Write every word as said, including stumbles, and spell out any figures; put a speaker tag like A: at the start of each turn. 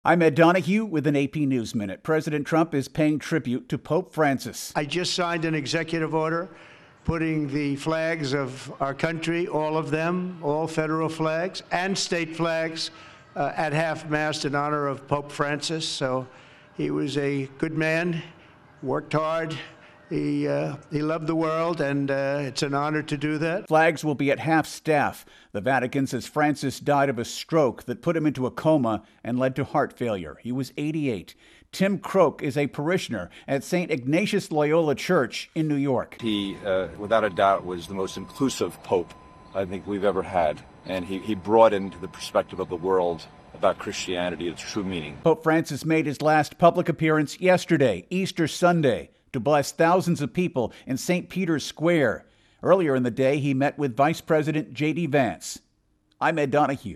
A: I'm Ed Donahue with an A P News Minute. President Trump is paying tribute to Pope Francis.
B: I just signed an executive order putting the flags of our country, all of them, all federal flags and state flags, uh, at half-mast in honor of Pope Francis. So he was a good man, worked hard. He, uh, he loved the world, and uh, it's an honor to do that.
A: Flags will be at half-staff. The Vatican says Francis died of a stroke that put him into a coma and led to heart failure. He was eighty-eight. Tim Croak is a parishioner at Saint Ignatius Loyola Church in New York.
C: He, uh, without a doubt, was the most inclusive pope I think we've ever had. And he, he brought into the perspective of the world about Christianity its true meaning.
A: Pope Francis made his last public appearance yesterday, Easter Sunday, to bless thousands of people in Saint Peter's Square. Earlier in the day, he met with Vice President J D Vance. I'm Ed Donahue.